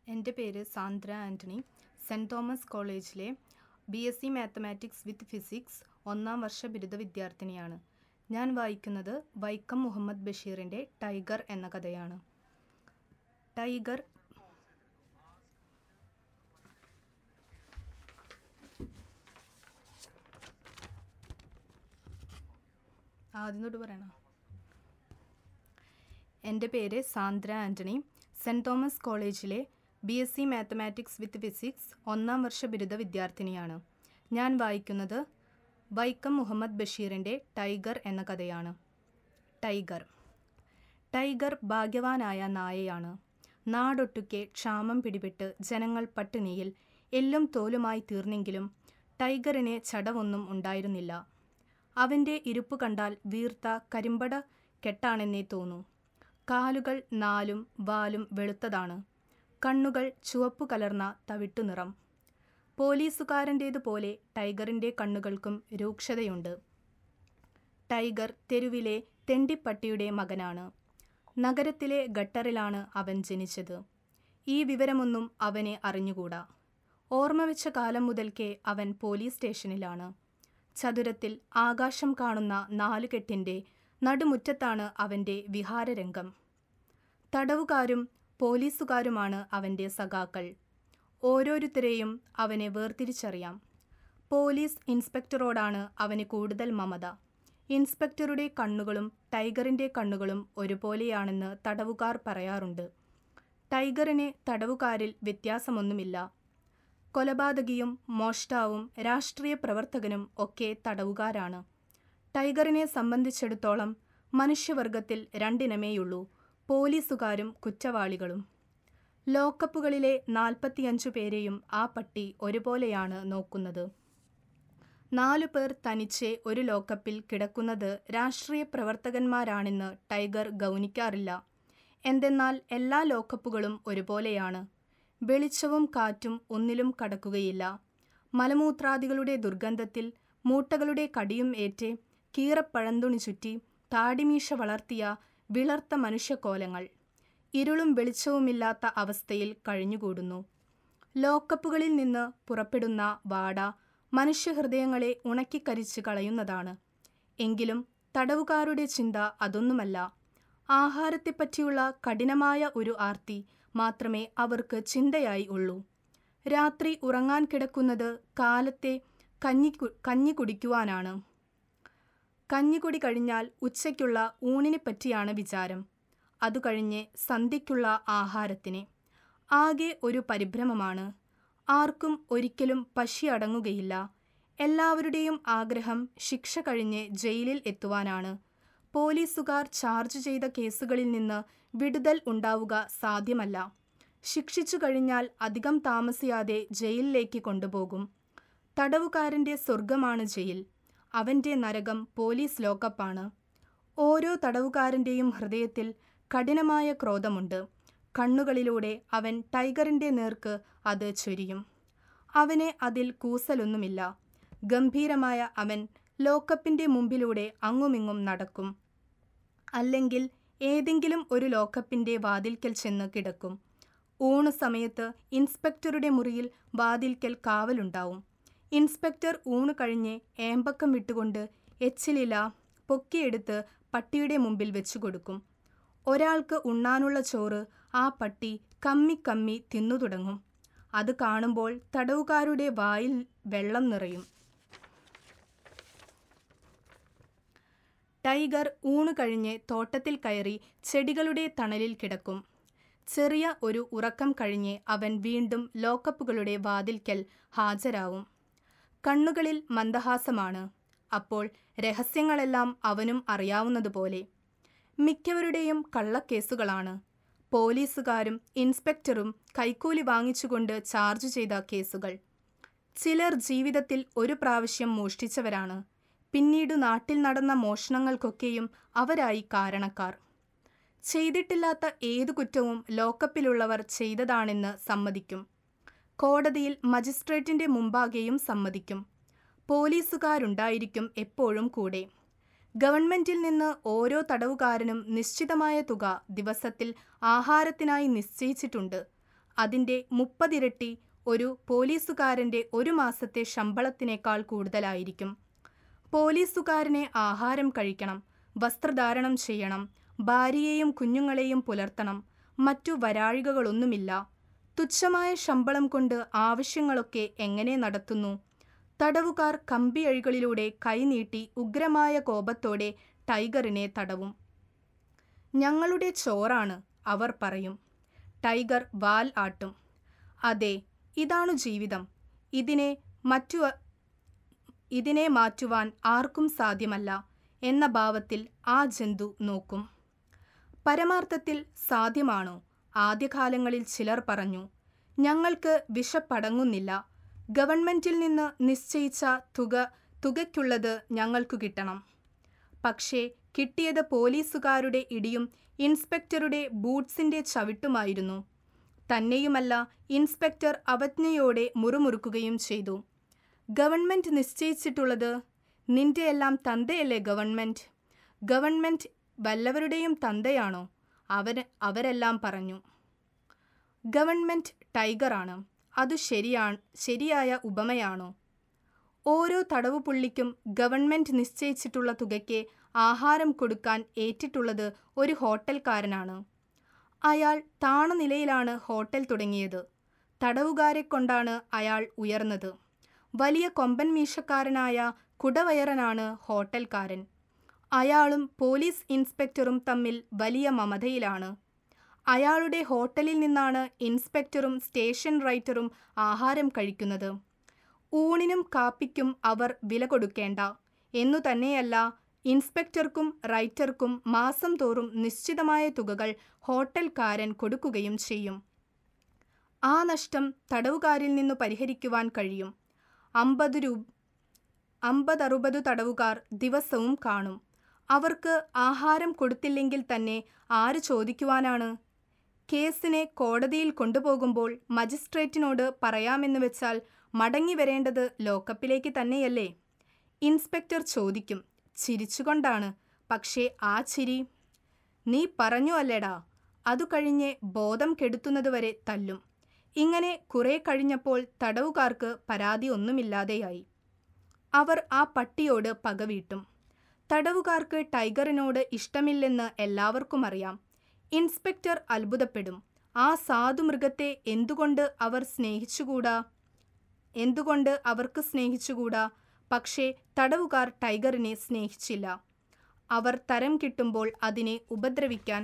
എൻ്റെ പേര് Sandra Antony. Saint Thomas കോളേജിലെ BSc മാത്തമാറ്റിക്സ് വിത്ത് ഫിസിക്സ് 1ാം വർഷ ബിരുദ വിദ്യാർത്ഥിനിയാണ്. ഞാൻ വായിക്കുന്നത് വൈക്കം മുഹമ്മദ് ബഷീറിൻ്റെ ടൈഗർ എന്ന കഥയാണ്. ടൈഗർ ആദ്യം പറയണം. എൻ്റെ പേര് സാന്ദ്ര ആൻ്റണി. സെൻറ് തോമസ് കോളേജിലെ BSc മാത്തമാറ്റിക്സ് വിത്ത് ഫിസിക്സ് 1ാം വർഷ ബിരുദ വിദ്യാർത്ഥിനിയാണ്. ഞാൻ വായിക്കുന്നത് വൈക്കം മുഹമ്മദ് ബഷീറിൻ്റെ ടൈഗർ എന്ന കഥയാണ്. ടൈഗർ ഭാഗ്യവാനായ നായയാണ്. നാടൊട്ടുക്കെ ക്ഷാമം പിടിപെട്ട് ജനങ്ങൾ പട്ടിണിയിൽ എല്ലും തോലുമായി തീർന്നെങ്കിലും ടൈഗറിന് ചടവൊന്നും ഉണ്ടായിരുന്നില്ല. അവൻ്റെ ഇരിപ്പു കണ്ടാൽ വീർത്ത കരിമ്പട കെട്ടാണെന്നേ തോന്നൂ. കാലുകൾ 4ഉം വാലും വെളുത്തതാണ്. കണ്ണുകൾ ചുവപ്പു കലർന്ന തവിട്ടുനിറം. പോലീസുകാരൻ്റേതുപോലെ ടൈഗറിൻ്റെ കണ്ണുകൾക്കും രൂക്ഷതയുണ്ട്. ടൈഗർ തെരുവിലെ തെണ്ടിപ്പട്ടിയുടെ മകനാണ്. നഗരത്തിലെ ഗട്ടറിലാണ് അവൻ ജനിച്ചത്. ഈ വിവരമൊന്നും അവനെ അറിഞ്ഞുകൂടാ. ഓർമ്മ വെച്ച കാലം മുതൽക്കേ അവൻ പോലീസ് സ്റ്റേഷനിലാണ്. ചതുരത്തിൽ ആകാശം കാണുന്ന 4 കെട്ടിൻ്റെ നടുമുറ്റത്താണ് അവൻ്റെ വിഹാരരംഗം. തടവുകാരും പോലീസുകാരുമാണ് അവൻ്റെ സഖാക്കൾ. ഓരോരുത്തരെയും അവനെ വേർതിരിച്ചറിയാം. പോലീസ് ഇൻസ്പെക്ടറോടാണ് അവന് കൂടുതൽ മമത. ഇൻസ്പെക്ടറുടെ കണ്ണുകളും ടൈഗറിൻ്റെ കണ്ണുകളും ഒരുപോലെയാണെന്ന് തടവുകാർ പറയാറുണ്ട്. ടൈഗറിന് തടവുകാരിൽ വ്യത്യാസമൊന്നുമില്ല. കൊലപാതകിയും മോഷ്ടാവും രാഷ്ട്രീയ പ്രവർത്തകനും ഒക്കെ തടവുകാരാണ്. ടൈഗറിനെ സംബന്ധിച്ചിടത്തോളം മനുഷ്യവർഗത്തിൽ 2 ഇനമേയുള്ളൂ: പോലീസുകാരും കുറ്റവാളികളും. ലോക്കപ്പുകളിലെ 45 പേരെയും ആ പട്ടി ഒരുപോലെയാണ് നോക്കുന്നത്. 4 പേർ തനിച്ച് ഒരു ലോക്കപ്പിൽ കിടക്കുന്നത് രാഷ്ട്രീയ പ്രവർത്തകന്മാരാണെന്ന് ടൈഗർ ഗൗനിക്കാറില്ല. എന്തെന്നാൽ എല്ലാ ലോക്കപ്പുകളും ഒരുപോലെയാണ്. വെളിച്ചവും കാറ്റും ഒന്നിലും കടക്കുകയില്ല. മലമൂത്രാദികളുടെ ദുർഗന്ധത്തിൽ മൂട്ടകളുടെ കടിയും ഏറ്റ് കീറപ്പഴന്തുണി ചുറ്റി താടിമീശ വളർത്തിയ വിളർത്ത മനുഷ്യക്കോലങ്ങൾ ഇരുളും വെളിച്ചവുമില്ലാത്ത അവസ്ഥയിൽ കഴിഞ്ഞുകൂടുന്നു. ലോക്കപ്പുകളിൽ നിന്ന് പുറപ്പെടുന്ന വാട മനുഷ്യഹൃദയങ്ങളെ ഉണക്കിക്കരിച്ച് കളയുന്നതാണ്. എങ്കിലും തടവുകാരുടെ ചിന്ത അതൊന്നുമല്ല. ആഹാരത്തെപ്പറ്റിയുള്ള കഠിനമായ ഒരു ആർത്തി മാത്രമേ അവർക്ക് ചിന്തയായി ഉള്ളൂ. രാത്രി ഉറങ്ങാൻ കിടക്കുന്നത് കാലത്തെ കഞ്ഞി കുടിക്കുവാനാണ്. കഞ്ഞികുടി കഴിഞ്ഞാൽ ഉച്ചയ്ക്കുള്ള ഊണിനെപ്പറ്റിയാണ് വിചാരം. അതുകഴിഞ്ഞ് സന്ധ്യയ്ക്കുള്ള ആഹാരത്തിന്. ആകെ ഒരു പരിഭ്രമമാണ്. ആർക്കും ഒരിക്കലും പശി അടങ്ങുകയില്ല. എല്ലാവരുടെയും ആഗ്രഹം ശിക്ഷ കഴിഞ്ഞ് ജയിലിൽ എത്തുവാനാണ്. പോലീസുകാർ ചാർജ് ചെയ്ത കേസുകളിൽ നിന്ന് വിടുതൽ ഉണ്ടാവുക സാധ്യമല്ല. ശിക്ഷിച്ചു കഴിഞ്ഞാൽ അധികം താമസിയാതെ ജയിലിലേക്ക് കൊണ്ടുപോകും. തടവുകാരൻ്റെ സ്വർഗമാണ് ജയിൽ. അവൻ്റെ നരകം പോലീസ് ലോക്കപ്പാണ്. ഓരോ തടവുകാരൻ്റെയും ഹൃദയത്തിൽ കഠിനമായ ക്രോധമുണ്ട്. കണ്ണുകളിലൂടെ അവൻ ടൈഗറിൻ്റെ നേർക്ക് അത് ചൊരിയും. അവന് അതിൽ കൂസലൊന്നുമില്ല. ഗംഭീരമായ അവൻ ലോക്കപ്പിൻ്റെ മുമ്പിലൂടെ അങ്ങുമിങ്ങും നടക്കും. അല്ലെങ്കിൽ ഏതെങ്കിലും ഒരു ലോക്കപ്പിൻ്റെ വാതിൽക്കൽ ചെന്ന് കിടക്കും. ഊണു സമയത്ത് ഇൻസ്പെക്ടറുടെ മുറിയിൽ വാതിൽക്കൽ കാവലുണ്ടാവും. ഇൻസ്പെക്ടർ ഊണ് കഴിഞ്ഞ് ഏമ്പക്കം വിട്ടുകൊണ്ട് എച്ചിലില പൊക്കിയെടുത്ത് പട്ടിയുടെ മുമ്പിൽ വെച്ചു കൊടുക്കും. ഒരാൾക്ക് ഉണ്ണാനുള്ള ചോറ് ആ പട്ടി കമ്മി തിന്നു തുടങ്ങും. അത് കാണുമ്പോൾ തടവുകാരുടെ വായിൽ വെള്ളം നിറയും. ടൈഗർ ഊണ് കഴിഞ്ഞ് തോട്ടത്തിൽ കയറി ചെടികളുടെ തണലിൽ കിടക്കും. ചെറിയ ഒരു ഉറക്കം കഴിഞ്ഞ് അവൻ വീണ്ടും ലോക്കപ്പുകളുടെ വാതിൽക്കൽ ഹാജരാവും. കണ്ണുകളിൽ മന്ദഹാസമാണ്. അപ്പോൾ രഹസ്യങ്ങളെല്ലാം അവനും അറിയാവുന്നതുപോലെ. മിക്കവരുടെയും കള്ളക്കേസുകളാണ്. പോലീസുകാരും ഇൻസ്പെക്ടറും കൈക്കൂലി വാങ്ങിച്ചുകൊണ്ട് ചാർജ് ചെയ്ത കേസുകൾ. ചിലർ ജീവിതത്തിൽ ഒരു പ്രാവശ്യം മോഷ്ടിച്ചവരാണ്. പിന്നീട് നാട്ടിൽ നടന്ന മോഷണങ്ങൾക്കൊക്കെയും അവരായി കാരണക്കാർ. ചെയ്തിട്ടില്ലാത്ത ഏതു കുറ്റവും ലോക്കപ്പിലുള്ളവർ ചെയ്തതാണെന്ന് സമ്മതിക്കും. കോടതിയിൽ മജിസ്ട്രേറ്റിൻ്റെ മുമ്പാകെയും സമ്മതിക്കും. പോലീസുകാരുണ്ടായിരിക്കും എപ്പോഴും കൂടെ. ഗവൺമെൻറ്റിൽ നിന്ന് ഓരോ തടവുകാരനും നിശ്ചിതമായ തുക ദിവസത്തിൽ ആഹാരത്തിനായി നിശ്ചയിച്ചിട്ടുണ്ട്. അതിൻ്റെ 30 ഇരട്ടി ഒരു പോലീസുകാരൻ്റെ ഒരു മാസത്തെ ശമ്പളത്തിനേക്കാൾ കൂടുതലായിരിക്കും. പോലീസുകാരനെ ആഹാരം കഴിക്കണം, വസ്ത്രധാരണം ചെയ്യണം, ഭാര്യയെയും കുഞ്ഞുങ്ങളെയും പുലർത്തണം, മറ്റു വരാഴികകളൊന്നുമില്ല. തുച്ഛമായ ശമ്പളം കൊണ്ട് ആവശ്യങ്ങളൊക്കെ എങ്ങനെ നടത്തുന്നു? തടവുകാർ കമ്പിയഴികളിലൂടെ കൈനീട്ടി ഉഗ്രമായ കോപത്തോടെ ടൈഗറിനെ തടവും. ഞങ്ങളുടെ ചോറാണ്, അവർ പറയും. ടൈഗർ വാൽ ആട്ടും. അതെ, ഇതാണു ജീവിതം. ഇതിനെ മാറ്റുവാൻ ആർക്കും സാധ്യമല്ല എന്ന ഭാവത്തിൽ ആ ജന്തു നോക്കും. പരമാർത്ഥത്തിൽ സാധ്യമാണോ? ആദ്യകാലങ്ങളിൽ ചിലർ പറഞ്ഞു. ഞങ്ങൾക്ക് വിശപ്പടങ്ങുന്നില്ല. ഗവൺമെന്റിൽ നിന്ന് നിശ്ചയിച്ച തുകയ്ക്കുള്ളത് ഞങ്ങൾക്കു കിട്ടണം. പക്ഷേ കിട്ടിയത് പോലീസുകാരുടെ ഇടിയും ഇൻസ്പെക്ടറുടെ ബൂട്ട്സിന്റെ ചവിട്ടുമായിരുന്നു. തന്നെയുമല്ല, ഇൻസ്പെക്ടർ അവജ്ഞയോടെ മുറുമുറുക്കുകയും ചെയ്തു. ഗവൺമെന്റ് നിശ്ചയിച്ചിട്ടുള്ളത്? നിന്റെയെല്ലാം തന്തയല്ലേ ഗവൺമെന്റ്? ഗവൺമെന്റ് വല്ലവരുടെയും തന്തയാണോ? അവരെല്ലാം പറഞ്ഞു. ഗവൺമെന്റ് ടൈഗറാണ്. അതു ശരിയായ ഉപമയാണോ? ഓരോ തടവുപുള്ളിക്കും ഗവൺമെന്റ് നിശ്ചയിച്ചിട്ടുള്ള തുകയ്ക്ക് ആഹാരം കൊടുക്കാൻ ഏറ്റിട്ടുള്ളത് ഒരു ഹോട്ടൽക്കാരനാണ്. അയാൾ താണ നിലയിലാണ് ഹോട്ടൽ തുടങ്ങിയത്. തടവുകാരെ കൊണ്ടാണ് അയാൾ ഉയർന്നത്. വലിയ കൊമ്പൻ മീശക്കാരനായ കുടവയറനാണ് ഹോട്ടൽക്കാരൻ. അയാളും പോലീസ് ഇൻസ്പെക്ടറും തമ്മിൽ വലിയ മമതയിലാണ്. അയാളുടെ ഹോട്ടലിൽ നിന്നാണ് ഇൻസ്പെക്ടറും സ്റ്റേഷൻ റൈറ്ററും ആഹാരം കഴിക്കുന്നത്. ഊണിനും കാപ്പിക്കും അവർ വില കൊടുക്കേണ്ട എന്നു തന്നെയല്ല, ഇൻസ്പെക്ടർക്കും റൈറ്റർക്കും മാസം തോറും നിശ്ചിതമായ തുകകൾ ഹോട്ടൽക്കാരൻ കൊടുക്കുകയും ചെയ്യും. ആ നഷ്ടം തടവുകാരിൽ നിന്നു പരിഹരിക്കുവാൻ കഴിയും. 50-60 തടവുകാർ ദിവസവും കാണും. അവർക്ക് ആഹാരം കൊടുത്തില്ലെങ്കിൽ തന്നെ ആര് ചോദിക്കുവാനാണ്? കേസിനെ കോടതിയിൽ കൊണ്ടുപോകുമ്പോൾ മജിസ്ട്രേറ്റിനോട് പറയാമെന്ന് വെച്ചാൽ മടങ്ങി വരേണ്ടത് ലോക്കപ്പിലേക്ക് തന്നെയല്ലേ? ഇൻസ്പെക്ടർ ചോദിക്കും, ചിരിച്ചുകൊണ്ടാണ്. പക്ഷേ ആ ചിരി, നീ പറഞ്ഞു അല്ലേടാ, അതു കഴിഞ്ഞ് ബോധം കെടുത്തുന്നതുവരെ തല്ലും. ഇങ്ങനെ കുറെ കഴിഞ്ഞപ്പോൾ തടവുകാർക്ക് പരാതി ഒന്നുമില്ലാതെയായി. അവർ ആ പട്ടിയോട് പകവീട്ടും. തടവുകാർക്ക് ടൈഗറിനോട് ഇഷ്ടമില്ലെന്ന് എല്ലാവർക്കും അറിയാം. ഇൻസ്പെക്ടർ അത്ഭുതപ്പെടും. ആ സാധുമൃഗത്തെ എന്തുകൊണ്ട് അവർക്ക് സ്നേഹിച്ചുകൂടാ? പക്ഷേ തടവുകാർ ടൈഗറിനെ സ്നേഹിച്ചില്ല. അവർ തരം കിട്ടുമ്പോൾ അതിനെ ഉപദ്രവിക്കാൻ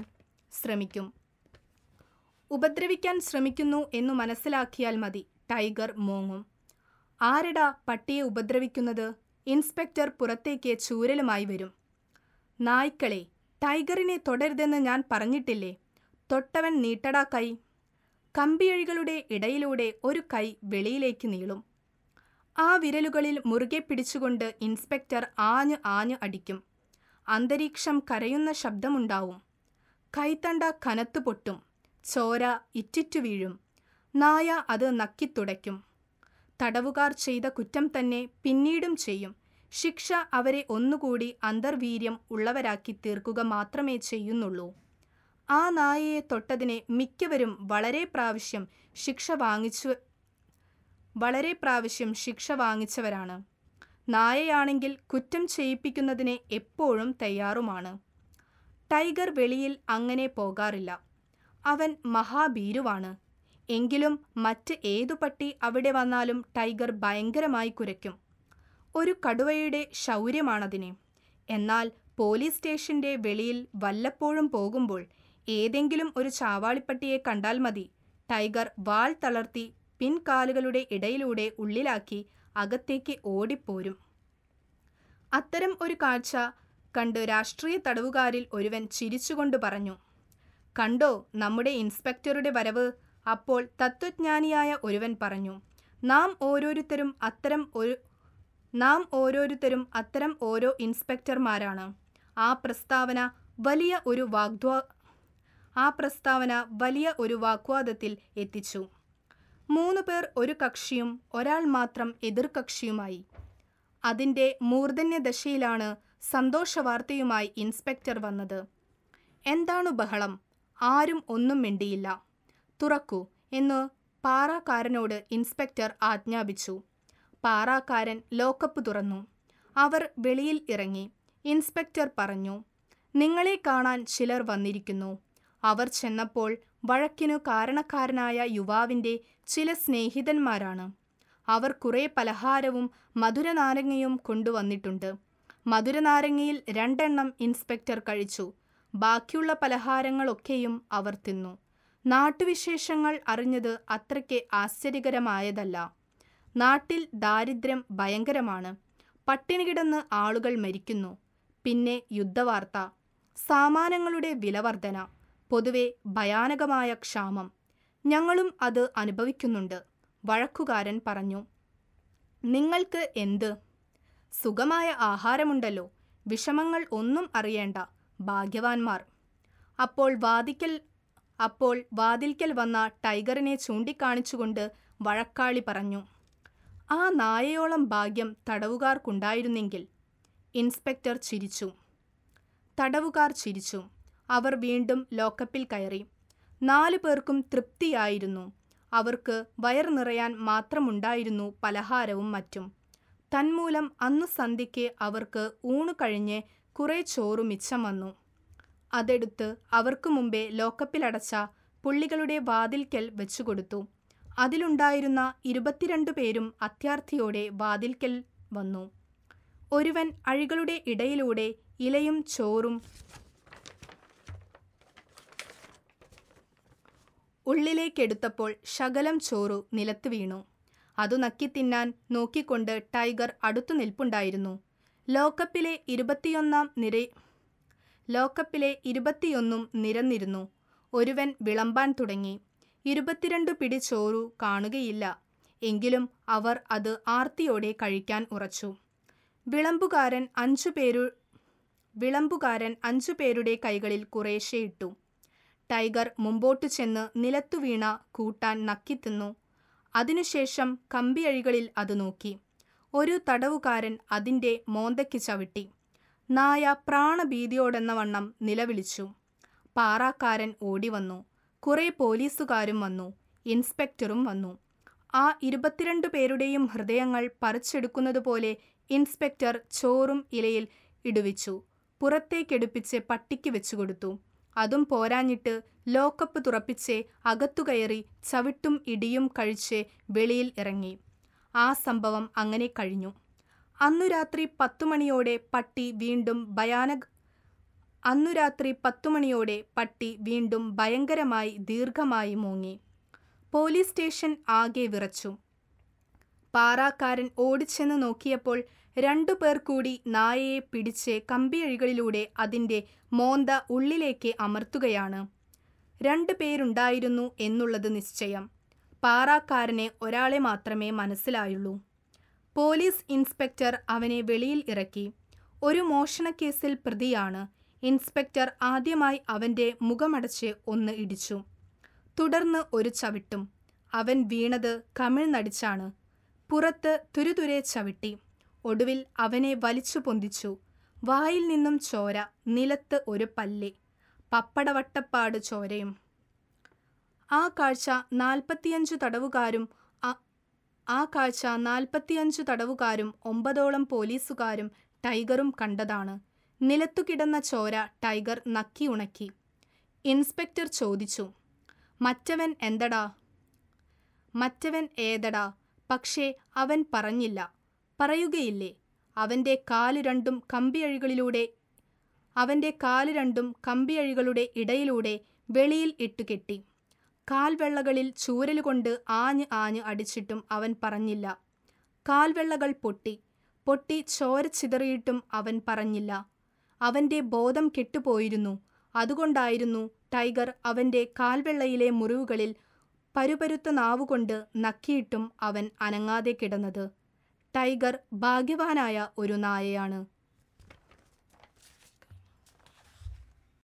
ശ്രമിക്കുന്നു എന്നു മനസ്സിലാക്കിയാൽ മതി, ടൈഗർ മോങ്ങും. ആരെടാ പട്ടിയെ ഉപദ്രവിക്കുന്നത്? ഇൻസ്പെക്ടർ പുറത്തേക്ക് ചൂരലുമായി വരും. നായ്ക്കളെ, ടൈഗറിനെ തൊടരുതെന്ന് ഞാൻ പറഞ്ഞിട്ടില്ലേ? തൊട്ടവൻ നീട്ടടാ കൈ. കമ്പിയഴികളുടെ ഇടയിലൂടെ ഒരു കൈ വെളിയിലേക്ക് നീളും. ആ വിരലുകളിൽ മുറുകെ പിടിച്ചുകൊണ്ട് ഇൻസ്പെക്ടർ ആഞ്ഞു അടിക്കും. അന്തരീക്ഷം കരയുന്ന ശബ്ദമുണ്ടാവും. കൈത്തണ്ട കനത്തു പൊട്ടും. ചോര ഇറ്റിറ്റു വീഴും. നായ അത് നക്കിത്തുടയ്ക്കും. തടവുകാർ ചെയ്ത കുറ്റം തന്നെ പിന്നീടും ചെയ്യും. ശിക്ഷ അവരെ ഒന്നുകൂടി അന്തർവീര്യം ഉള്ളവരാക്കി തീർക്കുക മാത്രമേ ചെയ്യുന്നുള്ളൂ. ആ നായയെ തൊട്ടതിന് മിക്കവരും വളരെ പ്രാവശ്യം ശിക്ഷ വാങ്ങിച്ചവരാണ്. നായയാണെങ്കിൽ കുറ്റം ചെയ്യിപ്പിക്കുന്നതിന് എപ്പോഴും തയ്യാറുമാണ്. ടൈഗർ വെളിയിൽ അങ്ങനെ പോകാറില്ല. അവൻ മഹാഭീരുവാണ്. എങ്കിലും മറ്റ് ഏതു പട്ടി അവിടെ വന്നാലും ടൈഗർ ഭയങ്കരമായി കുരയ്ക്കും. ഒരു കടുവയുടെ ശൗര്യമാണതിന്. എന്നാൽ പോലീസ് സ്റ്റേഷന്റെ വെളിയിൽ വല്ലപ്പോഴും പോകുമ്പോൾ ഏതെങ്കിലും ഒരു ചാവാളിപ്പട്ടിയെ കണ്ടാൽ മതി, ടൈഗർ വാൽ തളർത്തി പിൻകാലുകളുടെ ഇടയിലൂടെ ഉള്ളിലാക്കി അകത്തേക്ക് ഓടിപ്പോരും. അത്തരം ഒരു കാഴ്ച കണ്ട് രാഷ്ട്രീയ തടവുകാരിൽ ഒരുവൻ ചിരിച്ചുകൊണ്ട് പറഞ്ഞു, കണ്ടോ നമ്മുടെ ഇൻസ്പെക്ടറുടെ വരവ്? അപ്പോൾ തത്വജ്ഞാനിയായ ഒരുവൻ പറഞ്ഞു, നാം ഓരോരുത്തരും അത്തരം ഓരോ ഇൻസ്പെക്ടർമാരാണ്. ആ പ്രസ്താവന വലിയ ഒരു വാഗ്വാദത്തിൽ എത്തിച്ചു. 3 പേർ ഒരു കക്ഷിയും ഒരാൾ മാത്രം എതിർകക്ഷിയുമായി. അതിൻ്റെ മൂർധന്യദശയിലാണ് സന്തോഷവാർത്തയുമായി ഇൻസ്പെക്ടർ വന്നത്. എന്താണു ബഹളം? ആരും ഒന്നും മിണ്ടിയില്ല. തുറക്കൂ എന്ന് പാറാക്കാരനോട് ഇൻസ്പെക്ടർ ആജ്ഞാപിച്ചു. പാറാക്കാരൻ ലോക്കപ്പ് തുറന്നു. അവർ വെളിയിൽ ഇറങ്ങി. ഇൻസ്പെക്ടർ പറഞ്ഞു, "നിങ്ങളെ കാണാൻ ചിലർ വന്നിരിക്കുന്നു." അവർ ചെന്നപ്പോൾ വഴക്കിനു കാരണക്കാരനായ യുവാവിൻ്റെ ചില സ്നേഹിതന്മാരാണ്. അവർ കുറേ പലഹാരവും മധുരനാരങ്ങയും കൊണ്ടുവന്നിട്ടുണ്ട്. മധുരനാരങ്ങയിൽ 2 എണ്ണം ഇൻസ്പെക്ടർ കഴിച്ചു. ബാക്കിയുള്ള പലഹാരങ്ങളൊക്കെയും അവർ തിന്നു. നാട്ടുവിശേഷങ്ങൾ അറിഞ്ഞത് അത്രയ്ക്ക് ആശ്ചര്യകരമായതല്ല. നാട്ടിൽ ദാരിദ്ര്യം ഭയങ്കരമാണ്. പട്ടിണി കിടന്ന് ആളുകൾ മരിക്കുന്നു. പിന്നെ യുദ്ധവാർത്ത, സാമാനങ്ങളുടെ വിലവർധന, പൊതുവെ ഭയാനകമായ ക്ഷാമം. ഞങ്ങളും അത് അനുഭവിക്കുന്നുണ്ട്. വഴക്കുകാരൻ പറഞ്ഞു. "നിങ്ങൾക്ക് എന്ത്? സുഖമായ ആഹാരമുണ്ടല്ലോ. വിഷമങ്ങൾ ഒന്നും അറിയേണ്ട. ഭാഗ്യവാന്മാർ." അപ്പോൾ വാതിൽക്കൽ വന്ന ടൈഗറിനെ ചൂണ്ടിക്കാണിച്ചുകൊണ്ട് വഴക്കാളി പറഞ്ഞു, "ആ നായയോളം ഭാഗ്യം തടവുകാർക്കുണ്ടായിരുന്നെങ്കിൽ." ഇൻസ്പെക്ടർ ചിരിച്ചു. തടവുകാർ ചിരിച്ചു. അവർ വീണ്ടും ലോക്കപ്പിൽ കയറി. 4 പേർക്കും തൃപ്തിയായിരുന്നു. അവർക്ക് വയർ നിറയാൻ മാത്രമുണ്ടായിരുന്നു പലഹാരവും മറ്റും. തന്മൂലം അന്നു സന്ധ്യയ്ക്ക് അവർക്ക് ഊണു കഴിഞ്ഞ് കുറെ ചോറു മിച്ചം വന്നു. അതെടുത്ത് അവർക്ക് മുമ്പേ ലോക്കപ്പിലടച്ച പുള്ളികളുടെ വാതിൽക്കൽ വെച്ചുകൊടുത്തു. അതിലുണ്ടായിരുന്ന 22 പേരും അത്യാർത്തിയോടെ വാതിൽക്കൽ വന്നു. ഒരുവൻ അഴികളുടെ ഇടയിലൂടെ ഇലയും ചോറും ഉള്ളിലേക്കെടുത്തപ്പോൾ ശകലം ചോറു നിലത്ത് വീണു. അതു നക്കിത്തിന്നാൻ നോക്കിക്കൊണ്ട് ടൈഗർ അടുത്തു നിൽപ്പുണ്ടായിരുന്നു. ലോക്കപ്പിലെ 21 നിരന്നിരുന്നു. ഒരുവൻ വിളമ്പാൻ തുടങ്ങി. 22 പിടി ചോറു കാണുകയില്ല. എങ്കിലും അവർ അത് ആർത്തിയോടെ കഴിക്കാൻ ഉറച്ചു. വിളമ്പുകാരൻ 5 പേരുടെ കൈകളിൽ കുറേശ്ശെ ഇട്ടു. ടൈഗർ മുമ്പോട്ടു ചെന്ന് നിലത്തു വീണ കൂട്ടാൻ നക്കിത്തിന്നു. അതിനുശേഷം കമ്പിയഴികളിൽ അത് നോക്കി. ഒരു തടവുകാരൻ അതിൻ്റെ മോന്തയ്ക്ക് ചവിട്ടി. നായ പ്രാണഭീതിയോടെന്നവണ്ണം നിലവിളിച്ചു. പാറാക്കാരൻ ഓടിവന്നു. കുറെ പോലീസുകാരും വന്നു. ഇൻസ്പെക്ടറും വന്നു. ആ 22 പേരുടെയും ഹൃദയങ്ങൾ പറിച്ചെടുക്കുന്നതുപോലെ ഇൻസ്പെക്ടർ ചോറും ഇലയിൽ ഇടുവിച്ചു. പുറത്തേക്കെടുപ്പിച്ച് പട്ടിക്ക് വെച്ചുകൊടുത്തു. അതും പോരാഞ്ഞിട്ട് ലോക്കപ്പ് തുറപ്പിച്ച് അകത്തുകയറി ചവിട്ടും ഇടിയും കഴിച്ച് വെളിയിൽ ഇറങ്ങി. ആ സംഭവം അങ്ങനെ കഴിഞ്ഞു. അന്നു രാത്രി 10 മണിയോടെ പട്ടി വീണ്ടും ഭയങ്കരമായി ദീർഘമായി മൂങ്ങി. പോലീസ് സ്റ്റേഷൻ ആകെ വിറച്ചു. പാറാക്കാരൻ ഓടിച്ചെന്ന് നോക്കിയപ്പോൾ 2 പേർ കൂടി നായയെ പിടിച്ച് കമ്പിയഴികളിലൂടെ അതിൻ്റെ മോന്ത ഉള്ളിലേക്ക് അമർത്തുകയാണ്. 2 പേരുണ്ടായിരുന്നു എന്നുള്ളത് നിശ്ചയം. പാറാക്കാരനെ ഒരാളെ മാത്രമേ മനസ്സിലായുള്ളൂ. പോലീസ് ഇൻസ്പെക്ടർ അവനെ വെളിയിൽ ഇറക്കി. ഒരു മോഷണക്കേസിൽ പ്രതിയാണ്. ഇൻസ്പെക്ടർ ആദ്യമായി അവൻ്റെ മുഖമടച്ച് ഒന്ന് ഇടിച്ചു. തുടർന്ന് ഒരു ചവിട്ടും. അവൻ വീണത് കമിഴ്ന്നടിച്ചാണ്. പുറത്ത് തുരുതുരെ ചവിട്ടി. ഒടുവിൽ അവനെ വലിച്ചു പൊന്തിച്ചു. വായിൽ നിന്നും ചോര, നിലത്ത് ഒരു പല്ല്, പപ്പടവട്ടപ്പാട് ചോരയും. ആ കാഴ്ച 45 തടവുകാരും 9ഓളം പോലീസുകാരും ടൈഗറും കണ്ടതാണ്. നിലത്തു കിടന്ന ചോര ടൈഗർ നക്കി ഉണക്കി. ഇൻസ്പെക്ടർ ചോദിച്ചു, മറ്റവൻ ഏതടാ? പക്ഷേ അവൻ പറഞ്ഞില്ല. പറയുകയില്ലേ? അവൻ്റെ കാല് രണ്ടും കമ്പിയഴികളുടെ ഇടയിലൂടെ വെളിയിൽ ഇട്ടുകെട്ടി. കാൽവെള്ളകളിൽ ചൂരലുകൊണ്ട് ആഞ്ഞ് അടിച്ചിട്ടും അവൻ പറഞ്ഞില്ല. കാൽവെള്ളകൾ പൊട്ടി ചോര ചിതറിയിട്ടും അവൻ പറഞ്ഞില്ല. അവൻ്റെ ബോധം കെട്ടുപോയിരുന്നു. അതുകൊണ്ടായിരുന്നു ടൈഗർ അവൻ്റെ കാൽവെള്ളയിലെ മുറിവുകളിൽ പരുപരുത്ത നാവുകൊണ്ട് നക്കിയിട്ടും അവൻ അനങ്ങാതെ കിടന്നത്. ടൈഗർ ഭാഗ്യവാനായ ഒരു നായയാണ്.